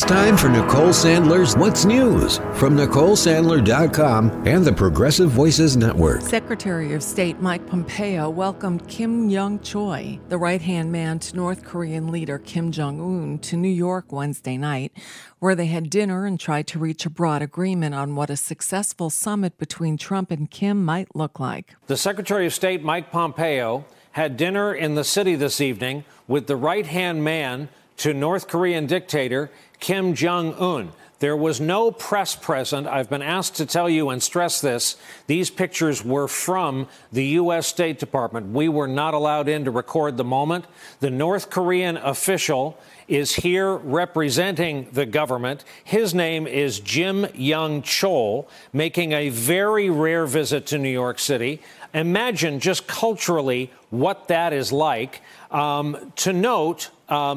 time for Nicole Sandler's What's News from NicoleSandler.com and the Progressive Voices Network. Secretary of State Mike Pompeo welcomed Kim Young-chol, the right-hand man to North Korean leader Kim Jong-un, to New York Wednesday night, where they had dinner and tried to reach a broad agreement on what a successful summit between Trump and Kim might look like. The Secretary of State Mike Pompeo had dinner in the city this evening with the right-hand man to North Korean dictator Kim Jong-un. There was no press present. I've been asked to tell you and stress this. These pictures were from the U.S. State Department. We were not allowed in to record the moment. The North Korean official is here representing the government. His name is Kim Young-chol, making a very rare visit to New York City. Imagine just culturally what that is like. To note,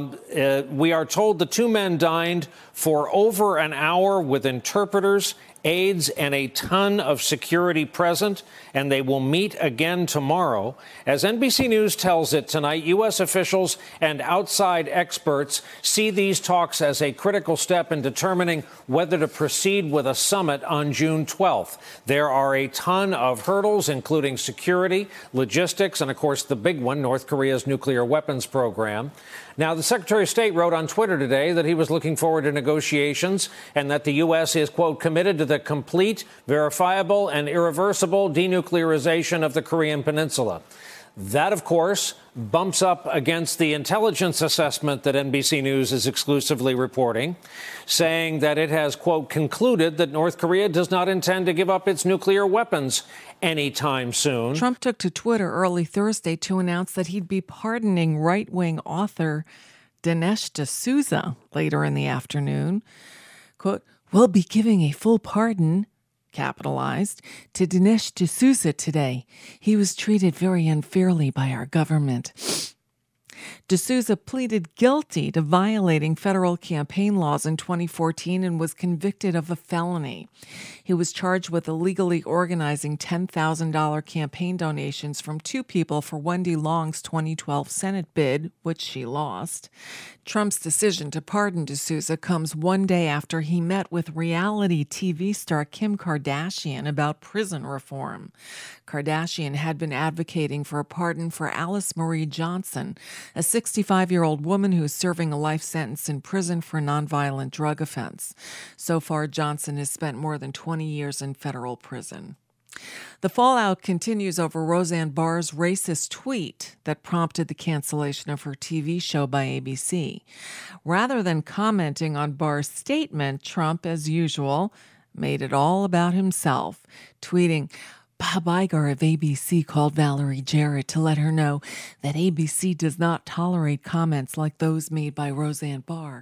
we are told the two men dined for over an hour with interpreters, aides, and a ton of security present, and they will meet again tomorrow. As NBC News tells it tonight, U.S. officials and outside experts see these talks as a critical step in determining whether to proceed with a summit on June 12th. There are a ton of hurdles, including security, logistics, and, of course, the big one, North Korea's nuclear weapons program. Now, the Secretary of State wrote on Twitter today that he was looking forward to negotiations and that the U.S. is, quote, committed to the complete, verifiable, and irreversible denuclearization of the Korean Peninsula. That, of course, bumps up against the intelligence assessment that NBC News is exclusively reporting, saying that it has, quote, concluded that North Korea does not intend to give up its nuclear weapons anytime soon. Trump took to Twitter early Thursday to announce that he'd be pardoning right-wing author Dinesh D'Souza later in the afternoon. Quote, we'll be giving a full pardon, capitalized, to Dinesh D'Souza today. He was treated very unfairly by our government. D'Souza pleaded guilty to violating federal campaign laws in 2014 and was convicted of a felony. He was charged with illegally organizing $10,000 campaign donations from two people for Wendy Long's 2012 Senate bid, which she lost. Trump's decision to pardon D'Souza comes one day after he met with reality TV star Kim Kardashian about prison reform. Kardashian had been advocating for a pardon for Alice Marie Johnson, a 65-year-old woman who is serving a life sentence in prison for a nonviolent drug offense. So far, Johnson has spent more than 20 years in federal prison. The fallout continues over Roseanne Barr's racist tweet that prompted the cancellation of her TV show by ABC. Rather than commenting on Barr's statement, Trump, as usual, made it all about himself, tweeting, Bob Iger of ABC called Valerie Jarrett to let her know that ABC does not tolerate comments like those made by Roseanne Barr.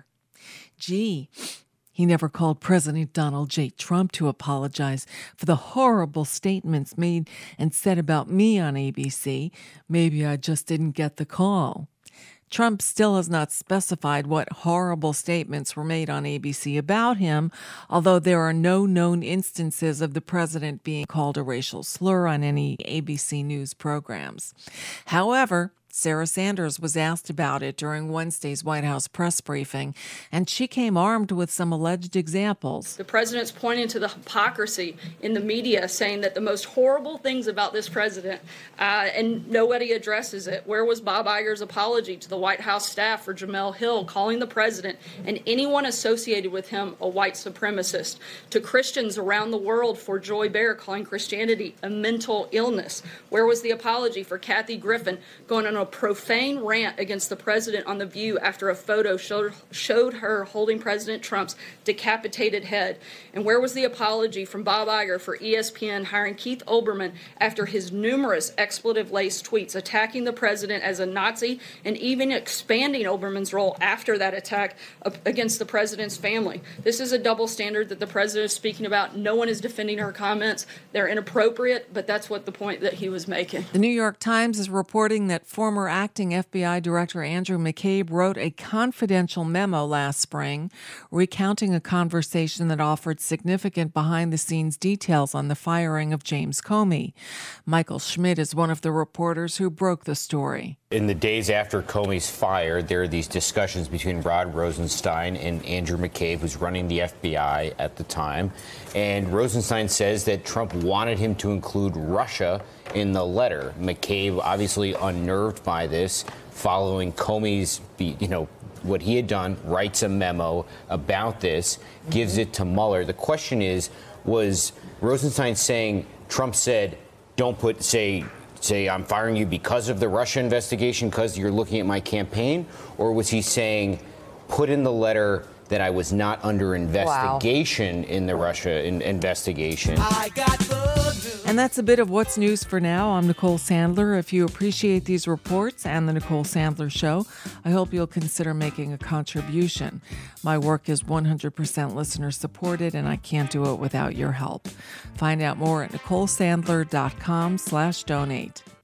Gee, he never called President Donald J. Trump to apologize for the horrible statements made and said about me on ABC. Maybe I just didn't get the call. Trump still has not specified what horrible statements were made on ABC about him, although there are no known instances of the president being called a racial slur on any ABC News programs. However, Sarah Sanders was asked about it during Wednesday's White House press briefing, and she came armed with some alleged examples. The president's pointing to the hypocrisy in the media, saying that the most horrible things about this president, and nobody addresses it. Where was Bob Iger's apology to the White House staff for Jemele Hill calling the president and anyone associated with him a white supremacist? To Christians around the world for Joy Behar calling Christianity a mental illness? Where was the apology for Kathy Griffin going on a profane rant against the president on The View after a photo showed her holding President Trump's decapitated head? And where was the apology from Bob Iger for ESPN hiring Keith Olbermann after his numerous expletive-laced tweets attacking the president as a Nazi and even expanding Olbermann's role after that attack against the president's family? This is a double standard that the president is speaking about. No one is defending her comments. They're inappropriate, but that's what the point that he was making. The New York Times is reporting that former former acting FBI Director Andrew McCabe wrote a confidential memo last spring recounting a conversation that offered significant behind-the-scenes details on the firing of James Comey. Michael Schmidt is one of the reporters who broke the story. In the days after Comey's fired, there are these discussions between Rod Rosenstein and Andrew McCabe, who's running the FBI at the time. And Rosenstein says that Trump wanted him to include Russia in the letter. McCabe, obviously unnerved by this, following Comey's, what he had done, writes a memo about this, gives it to Mueller. The question is, was Rosenstein saying, Trump said, don't say I'm firing you because of the Russia investigation, because you're looking at my campaign? Or was he saying, put in the letter that I was not under investigation in the Russia investigation? And that's a bit of what's news for now. I'm Nicole Sandler. If you appreciate these reports and the Nicole Sandler Show, I hope you'll consider making a contribution. My work is 100% listener supported, and I can't do it without your help. Find out more at NicoleSandler.com/donate.